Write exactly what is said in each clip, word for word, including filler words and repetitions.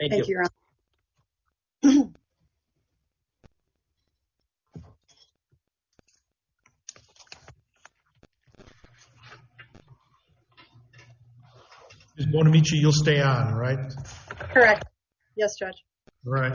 Thank, Thank you. you, Your Honor. Miz Bonamici, you'll stay on, right? Correct. Yes, Judge. All right.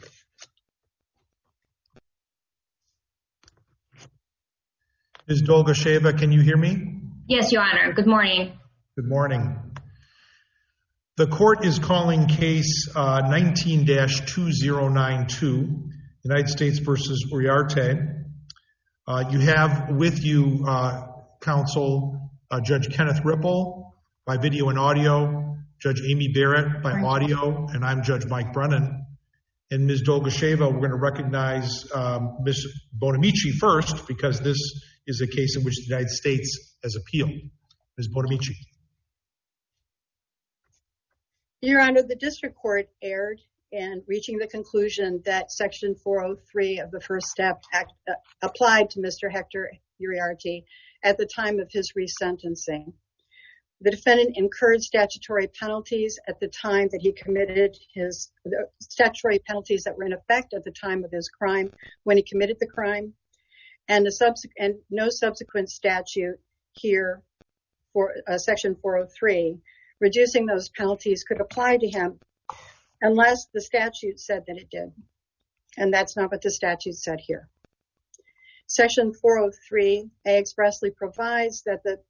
Miz Dolgosheva, can you hear me? Yes, Your Honor. Good morning. Good morning. The court is calling case uh, nineteen dash two zero nine two, United States versus Uriarte. Uh, you have with you, uh, counsel, uh, Judge Kenneth Ripple by video and audio, Judge Amy Barrett by audio, and I'm Judge Mike Brennan. And Miz Dolgosheva, we're going to recognize um, Miz Bonamici first because this is a case in which the United States has appealed. Miz Bonamici. Your Honor, the district court erred in reaching the conclusion that Section four oh three of the First Step Act uh, applied to Mister Hector Uriarte at the time of his resentencing. The defendant incurred statutory penalties at the time that he committed his the statutory penalties that were in effect at the time of his crime when he committed the crime, and the subsequent and no subsequent statute here for uh, Section four oh three reducing those penalties could apply to him unless the statute said that it did, and that's not what the statute said here. Section four oh three A expressly provides that the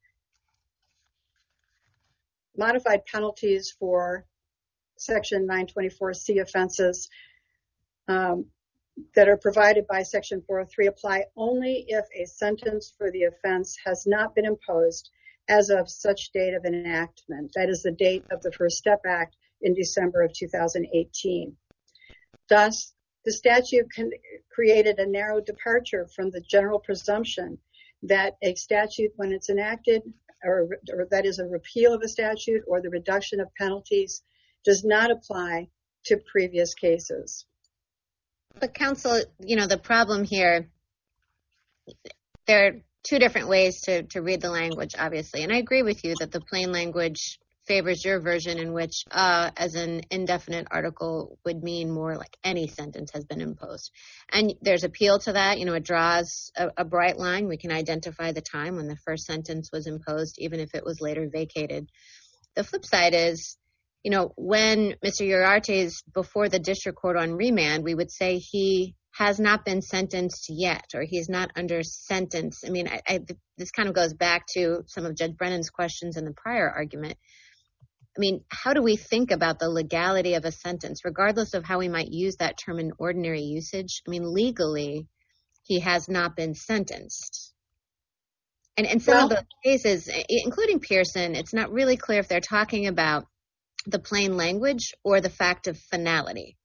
modified penalties for Section nine twenty-four C offenses um, that are provided by Section four oh three apply only if a sentence for the offense has not been imposed as of such date of enactment. That is the date of the First Step Act in December of two thousand eighteen. Thus, the statute can, created a narrow departure from the general presumption that a statute, when it's enacted, or, or that is a repeal of a statute or the reduction of penalties, does not apply to previous cases. But counsel, you know, the problem here, there are two different ways to, to read the language, obviously. And I agree with you that the plain language favors your version in which uh, as an indefinite article would mean more like any sentence has been imposed. And there's appeal to that. You know, it draws a, a bright line. We can identify the time when the first sentence was imposed, even if it was later vacated. The flip side is, you know, when Mister Uriarte is before the district court on remand, we would say he has not been sentenced yet, or he's not under sentence. I mean, I, I, this kind of goes back to some of Judge Brennan's questions in the prior argument. I mean, how do we think about the legality of a sentence, regardless of how we might use that term in ordinary usage? I mean, legally, he has not been sentenced. And in some well, of those cases, including Pearson, it's not really clear if they're talking about the plain language or the fact of finality.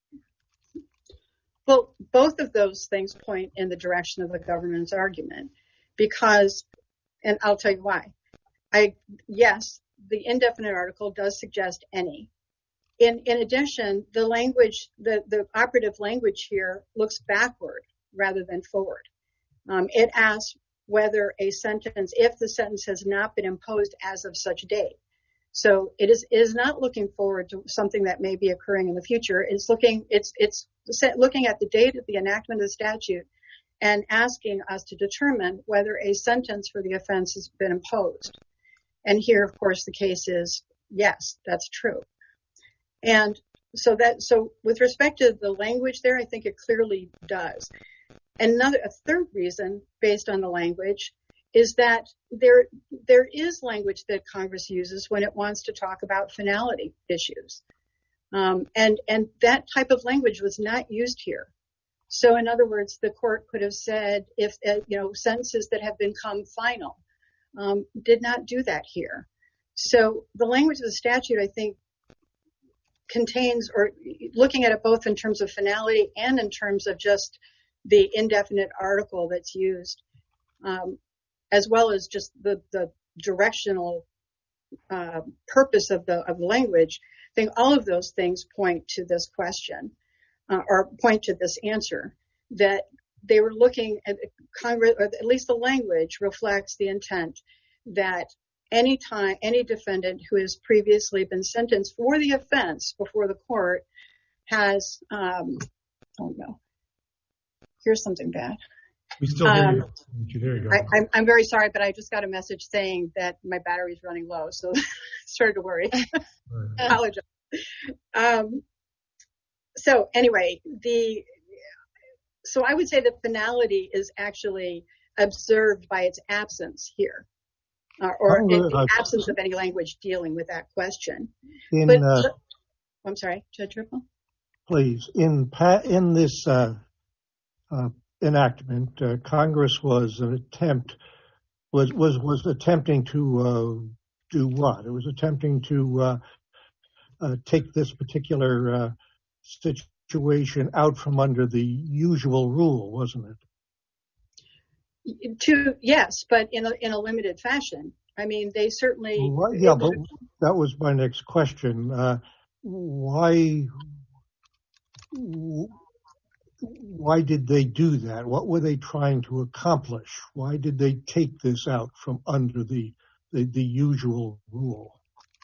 Well, both of those things point in the direction of the government's argument because, and I'll tell you why. I, yes, the indefinite article does suggest any. In, in addition, the language, the, the operative language here looks backward rather than forward. Um, it asks whether a sentence, if the sentence has not been imposed as of such date. So it is, is not looking forward to something that may be occurring in the future. It's looking, it's, it's looking at the date of the enactment of the statute and asking us to determine whether a sentence for the offense has been imposed. And here, of course, the case is yes, that's true. And so that, so with respect to the language there, I think it clearly does. And another, a third reason based on the language is that there, there is language that Congress uses when it wants to talk about finality issues. Um, and, and that type of language was not used here. So in other words, the court could have said if, uh, you know, sentences that have become final, um, did not do that here. So the language of the statute, I think, contains, or looking at it both in terms of finality and in terms of just the indefinite article that's used, um, as well as just the, the directional uh, purpose of the of the language. I think all of those things point to this question, uh, or point to this answer, that they were looking at Congress, or at least the language reflects the intent that any time, any defendant who has previously been sentenced for the offense before the court has, um, oh no, here's something bad. We still hear Um, you. There you go. I, I'm, I'm very sorry, but I just got a message saying that my battery's running low, so I started to worry. Right. Apologize. Um, so anyway, the so I would say that finality is actually observed by its absence here, uh, or in the absence of any language dealing with that question. In, but uh, I'm sorry, Judge Ripple? Please, in pa- in this uh, uh, enactment, uh, Congress was an attempt was was was attempting to uh, do what? It was attempting to uh, uh, take this particular uh, situation out from under the usual rule, wasn't it? To yes, but in a in a limited fashion. I mean, they certainly. Well, yeah, but that was my next question. Uh, why? Why did they do that? What were they trying to accomplish? Why did they take this out from under the the, the usual rule?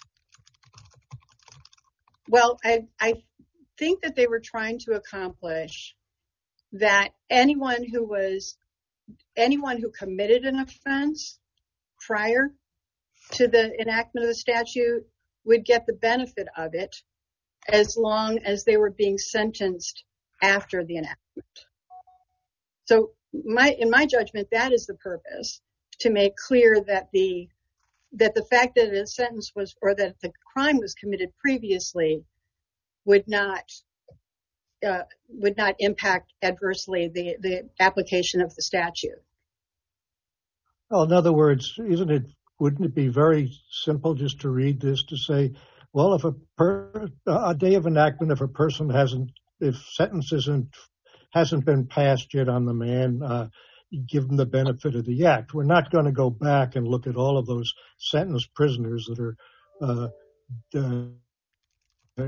Well, I I think that they were trying to accomplish that anyone who was anyone who committed an offense prior to the enactment of the statute would get the benefit of it as long as they were being sentenced after the enactment. So my, in my judgment, that is the purpose, to make clear that the that the fact that a sentence was, or that the crime was committed previously, would not uh, would not impact adversely the, the application of the statute. Well, in other words, isn't it? Wouldn't it be very simple just to read this to say, well, if a per, a day of enactment, if a person hasn't, if sentence isn't hasn't been passed yet on the man, uh, give them the benefit of the act. We're not going to go back and look at all of those sentenced prisoners that are uh, uh,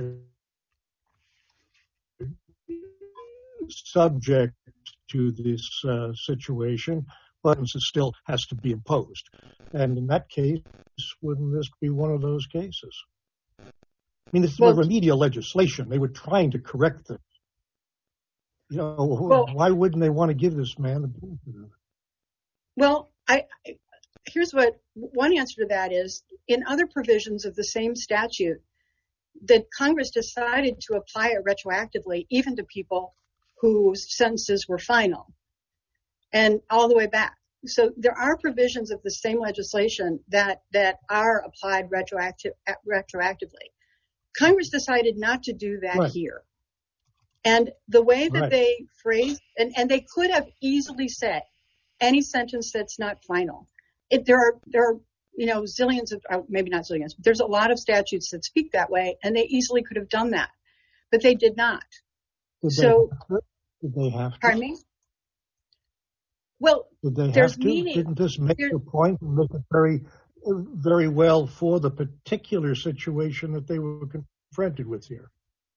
subject to this uh, situation, but it still has to be imposed. And in that case, wouldn't this be one of those cases? I mean, this is well, remedial legislation. They were trying to correct this. You know, well, why wouldn't they want to give this man the benefit of it? Well, I, here's what one answer to that is: in other provisions of the same statute, that Congress decided to apply it retroactively, even to people whose sentences were final, and all the way back. So there are provisions of the same legislation that that are applied retroactive retroactively. Congress decided not to do that right. here. And the way that right. they phrased, and, and they could have easily said, any sentence that's not final. It, there are, there are, you know, zillions of, maybe not zillions, but there's a lot of statutes that speak that way, and they easily could have done that, but they did not. Did so, they did they have to? Pardon me? Well, did they there's have to? meaning. Didn't this make the point and make it very, very well for the particular situation that they were confronted with here?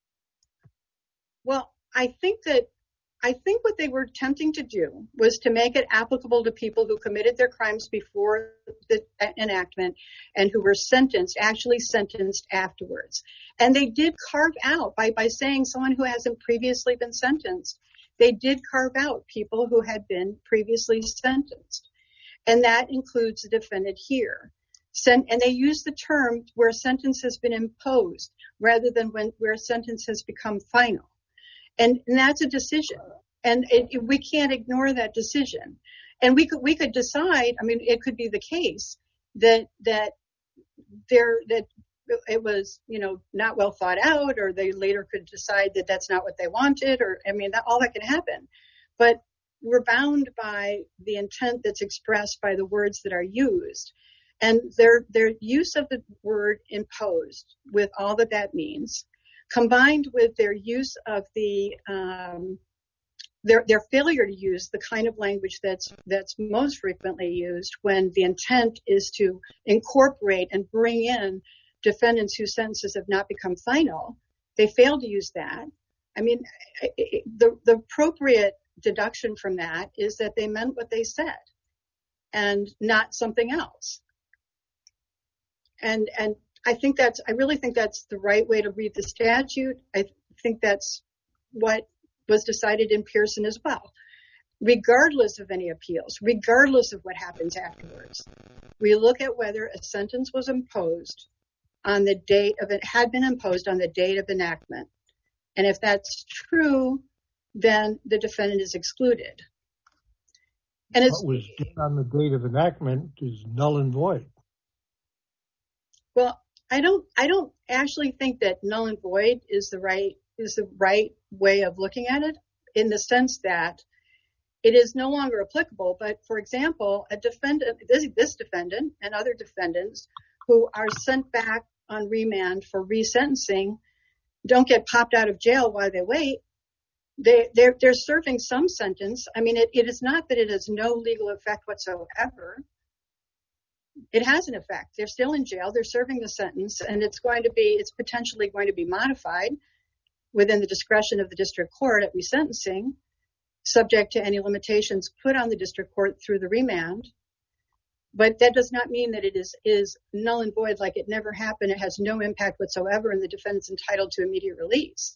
Well, I think that I think what they were attempting to do was to make it applicable to people who committed their crimes before the enactment and who were sentenced, actually sentenced afterwards. And they did carve out, by, by saying someone who hasn't previously been sentenced, they did carve out people who had been previously sentenced. And that includes the defendant here. And they use the term where a sentence has been imposed rather than when where a sentence has become final. And, and that's a decision, and it, it, we can't ignore that decision. And we could we could decide. I mean, it could be the case that that there that it was, you know, not well thought out, or they later could decide that that's not what they wanted, or I mean, that, all that can happen. But we're bound by the intent that's expressed by the words that are used, and their their use of the word imposed, with all that that means, combined with their use of the um, their their failure to use the kind of language that's that's most frequently used when the intent is to incorporate and bring in defendants whose sentences have not become final. They failed to use that. I mean, the the appropriate deduction from that is that they meant what they said and not something else. And and I think that's, I really think that's the right way to read the statute. I think that's what was decided in Pearson as well. Regardless of any appeals, regardless of what happens afterwards, we look at whether a sentence was imposed on the date of it, had been imposed on the date of enactment. And if that's true, then the defendant is excluded. And it's, what was done on the date of enactment is null and void. Well, I don't, I don't actually think that null and void is the right, is the right way of looking at it, in the sense that it is no longer applicable. But for example, a defendant, this, this defendant and other defendants who are sent back on remand for resentencing don't get popped out of jail while they wait. They, they're, they're serving some sentence. I mean, it, it is not that it has no legal effect whatsoever. It has an effect. They're still in jail. They're serving the sentence, and it's going to be, it's potentially going to be modified within the discretion of the district court at resentencing, subject to any limitations put on the district court through the remand. But that does not mean that it is, is null and void, like it never happened. It has no impact whatsoever, and the defendant's entitled to immediate release.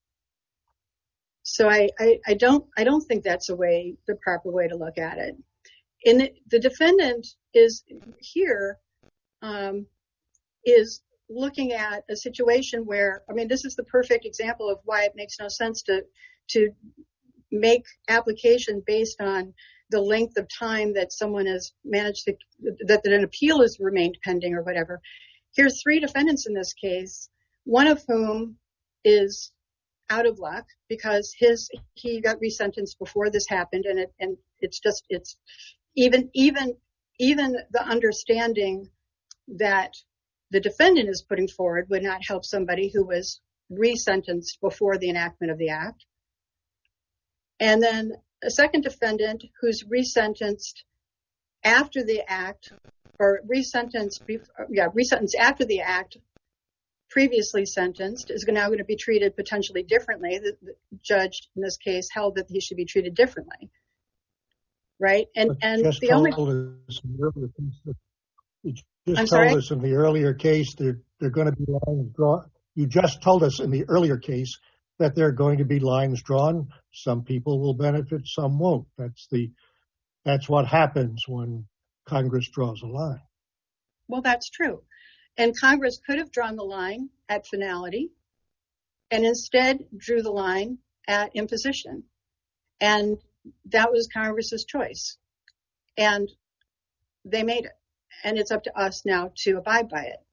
So I, I, I don't, I don't think that's a way, the proper way to look at it. In the, the defendant is here, um, is looking at a situation where, I mean, this is the perfect example of why it makes no sense to, to make application based on the length of time that someone has managed to, that, that an appeal has remained pending or whatever. Here's three defendants in this case, one of whom is out of luck because his, he got resentenced before this happened, and it, and it's just, it's even, even, even the understanding that the defendant is putting forward would not help somebody who was resentenced before the enactment of the act. And then a second defendant who's resentenced after the act, or resentenced, yeah, resentenced after the act, previously sentenced, is now going to be treated potentially differently. The, the judge in this case held that he should be treated differently, right? And But and just the told only us in the earlier case that- you just I'm told sorry? us in the earlier case that they're going to be lines drawn. You just told us in the earlier case that there are going to be lines drawn. Some people will benefit, some won't. That's the that's what happens when Congress draws a line. Well, that's true. And Congress could have drawn the line at finality and instead drew the line at imposition. And that was Congress's choice. And they made it. And it's up to us now to abide by it.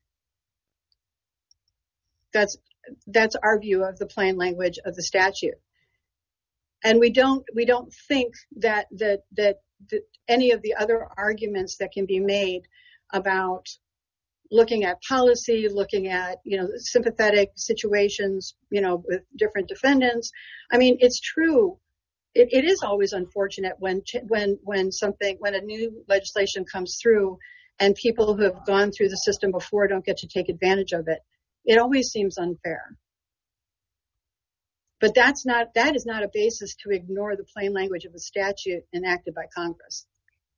That's that's our view of the plain language of the statute. And we don't we don't think that that that, that any of the other arguments that can be made about looking at policy, looking at, you know, sympathetic situations, you know, with different defendants. I mean, it's true. It, it is always unfortunate when when when something when a new legislation comes through and people who have gone through the system before don't get to take advantage of it. It always seems unfair. But that's not that is not a basis to ignore the plain language of the statute enacted by Congress.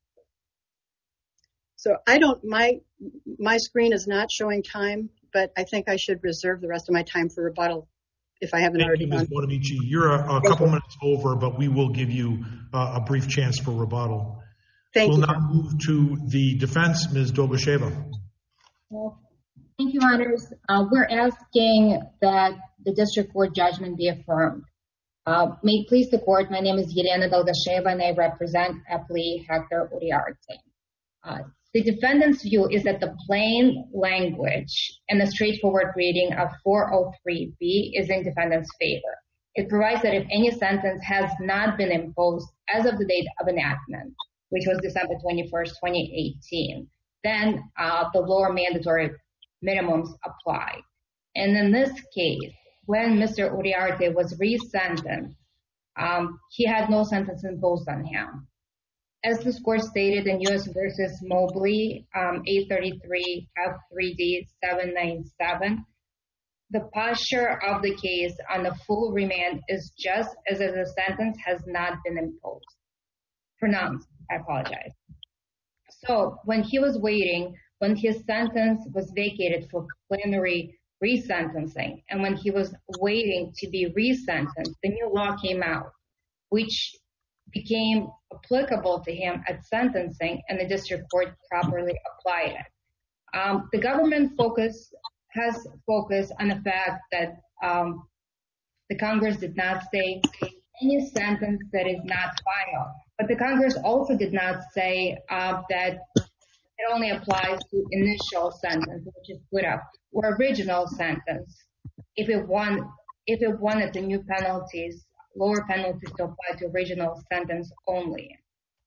So I don't my my screen is not showing time, but I think I should reserve the rest of my time for rebuttal if I haven't Thank already you, Miz done. Bonamici. You're a, a couple minutes over, but we will give you uh, a brief chance for rebuttal. Thank we'll you. now move to the defense, Miz Dolgosheva. Well, thank you, Honors. Uh, we're asking that the district court judgment be affirmed. Uh, may it please the court, my name is Yelena Dolgosheva and I represent Applee Hector Uriarte. Uh, the defendant's view is that the plain language and the straightforward reading of four oh three B is in defendant's favor. It provides that if any sentence has not been imposed as of the date of enactment, which was December twenty-first, twenty eighteen, then uh, the lower mandatory minimums apply. And in this case, when Mister Uriarte was resentenced, um, he had no sentence imposed on him. As this court stated in U S versus Mobley, um, eight thirty-three F three D seven ninety-seven, the posture of the case on the full remand is just as if the sentence has not been imposed. Pronounced, I apologize. So when he was waiting, when his sentence was vacated for plenary resentencing. And when he was waiting to be resentenced, the new law came out, which became applicable to him at sentencing, and the district court properly applied it. Um, the government focus has focused on the fact that um, the Congress did not say any sentence that is not final. But the Congress also did not say uh, that it only applies to initial sentence, which is put up, or original sentence, if it want, if it wanted the new penalties, lower penalties to apply to original sentence only.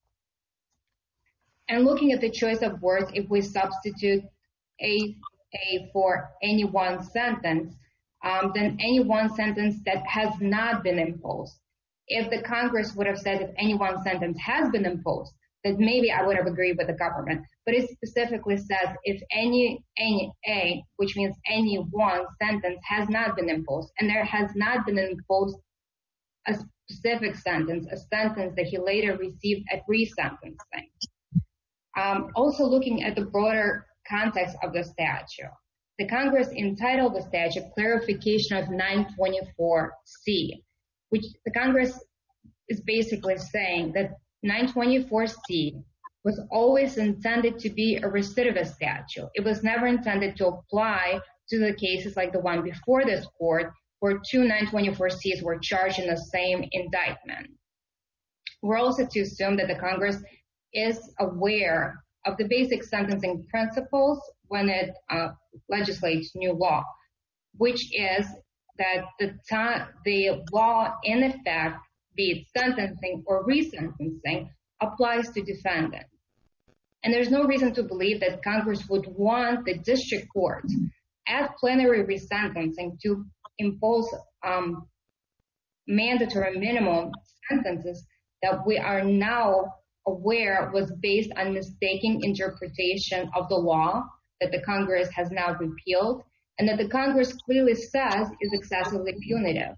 And looking at the choice of words, if we substitute a, a for any one sentence, um, then any one sentence that has not been imposed. If the Congress would have said if any one sentence has been imposed, then maybe I would have agreed with the government. But it specifically says if any, any A, which means any one sentence has not been imposed, and there has not been imposed a specific sentence, a sentence that he later received at resentencing. Um, also looking at the broader context of the statute, the Congress entitled the statute Clarification of nine twenty-four C, which the Congress is basically saying that nine twenty-four C was always intended to be a recidivist statute. It was never intended to apply to the cases like the one before this court, where two nine twenty-four C's were charged in the same indictment. We're also to assume that the Congress is aware of the basic sentencing principles when it uh, legislates new law, which is that the, time, the law in effect, be it sentencing or resentencing, applies to defendants. And there's no reason to believe that Congress would want the district courts at plenary resentencing to impose um, mandatory minimum sentences that we are now aware was based on mistaken interpretation of the law that the Congress has now repealed, and that the Congress clearly says is excessively punitive.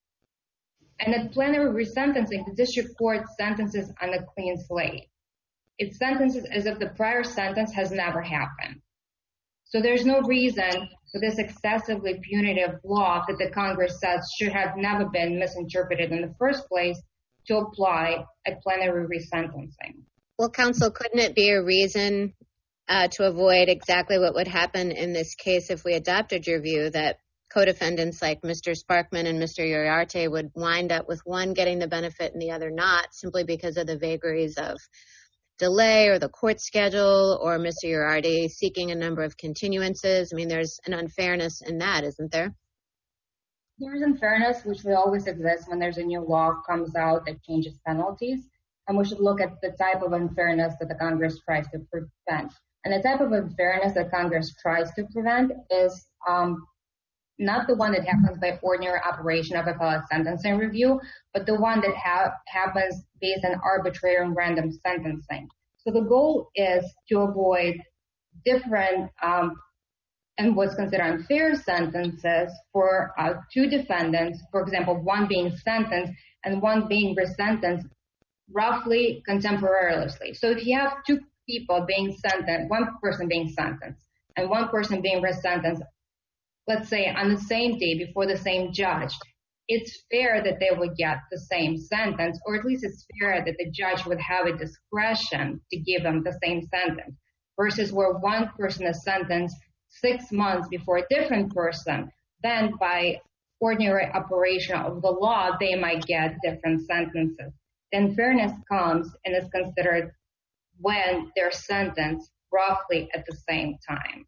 And at plenary resentencing, the district court sentences on a clean slate. It sentences as if the prior sentence has never happened. So there's no reason for this excessively punitive law that the Congress says should have never been misinterpreted in the first place to apply at plenary resentencing. Well, counsel, couldn't it be a reason uh, to avoid exactly what would happen in this case if we adopted your view that co-defendants like Mister Sparkman and Mister Uriarte would wind up with one getting the benefit and the other not, simply because of the vagaries of delay or the court schedule, or Mister Uriarte seeking a number of continuances? I mean, there's an unfairness in that, isn't there? There is unfairness, which will always exist when there's a new law comes out that changes penalties. And we should look at the type of unfairness that the Congress tries to prevent. And the type of unfairness that Congress tries to prevent is um, not the one that happens by ordinary operation of appellate sentencing review, but the one that ha- happens based on arbitrary and random sentencing. So the goal is to avoid different um, and what's considered unfair sentences for uh, two defendants, for example, one being sentenced and one being resentenced roughly contemporaneously. So if you have two people being sentenced, one person being sentenced and one person being resentenced, let's say on the same day before the same judge, it's fair that they would get the same sentence, or at least it's fair that the judge would have a discretion to give them the same sentence, versus where one person is sentenced six months before a different person, then by ordinary operation of the law, they might get different sentences. Then fairness comes and is considered when they're sentenced roughly at the same time.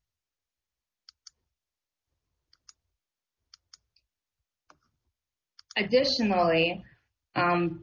Additionally, um,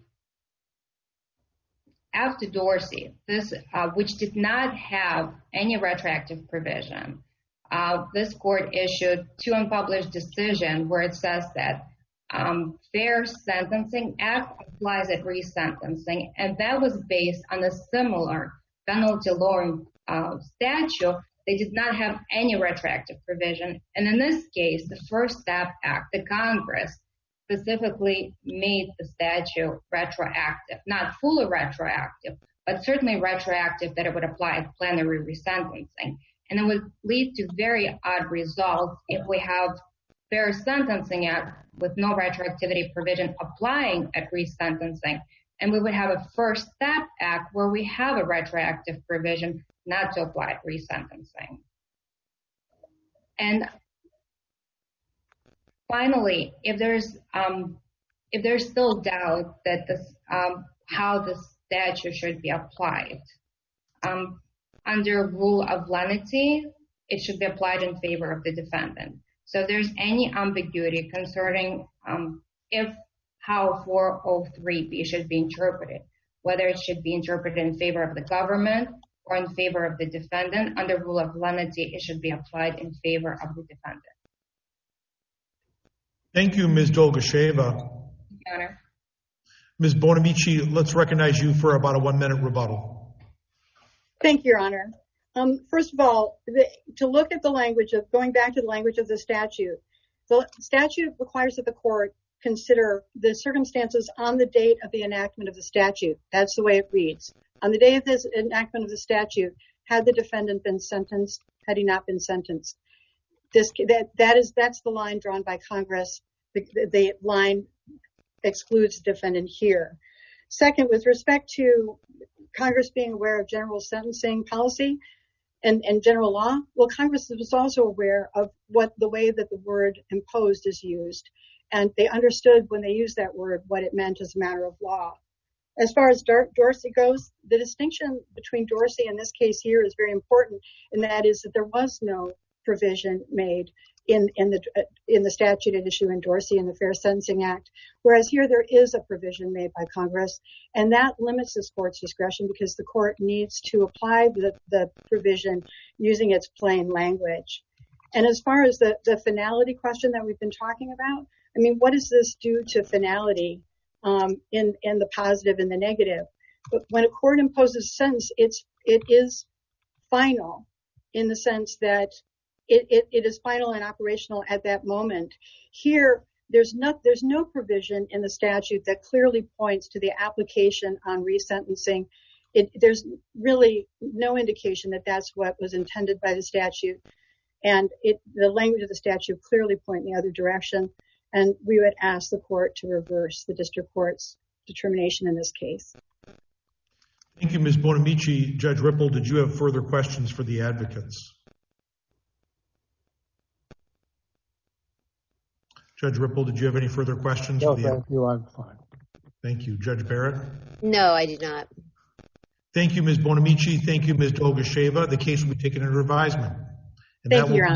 after Dorsey, this uh, which did not have any retroactive provision, uh, this court issued two unpublished decisions where it says that um, Fair Sentencing Act applies at resentencing, and that was based on a similar penalty lowering uh, statute. They did not have any retroactive provision, and in this case, the First Step Act, the Congress specifically made the statute retroactive, not fully retroactive, but certainly retroactive that it would apply at plenary resentencing. And it would lead to very odd results if we have Fair Sentencing Act with no retroactivity provision applying at resentencing. And we would have a First Step Act where we have a retroactive provision not to apply at resentencing. And finally, if there's um, if there's still doubt that this um, how the statute should be applied, um, under rule of lenity, it should be applied in favor of the defendant. So if there's any ambiguity concerning um, if how four oh three B should be interpreted, whether it should be interpreted in favor of the government or in favor of the defendant, under rule of lenity, it should be applied in favor of the defendant. Thank you, Miz Dolgasheva. Your Honor. Miz Bonamici, let's recognize you for about a one-minute rebuttal. Thank you, Your Honor. Um, first of all, the, to look at the language of, going back to the language of the statute, the statute requires that the court consider the circumstances on the date of the enactment of the statute. That's the way it reads. On the day of this enactment of the statute, had the defendant been sentenced, had he not been sentenced? This, that, that is, that's the line drawn by Congress. The, the line excludes the defendant here. Second, with respect to Congress being aware of general sentencing policy and, and general law, well, Congress was also aware of what the way that the word imposed is used. And they understood when they used that word what it meant as a matter of law. As far as Dor- Dorsey goes, the distinction between Dorsey and this case here is very important, and that is that there was no provision made in, in the uh, in the statute at issue in Dorsey in the Fair Sentencing Act, whereas here there is a provision made by Congress, and that limits this court's discretion because the court needs to apply the, the provision using its plain language. And as far as the, the finality question that we've been talking about, I mean, what does this do to finality um, in, in the positive and the negative? But when a court imposes a sentence, it's, it is final in the sense that it, it, it is final and operational at that moment. Here, there's no, there's no provision in the statute that clearly points to the application on resentencing. It, there's really no indication that that's what was intended by the statute. And it, the language of the statute clearly point in the other direction. And we would ask the court to reverse the district court's determination in this case. Thank you, Miz Bonamici. Judge Ripple, did you have further questions for the advocates? Judge Ripple, did you have any further questions? No, for the thank you. I'm fine. Thank you. Judge Barrett? No, I do not. Thank you, Miz Bonamici. Thank you, Miz Dolgasheva. The case will be taken under advisement. And Thank that you, will Your Honor.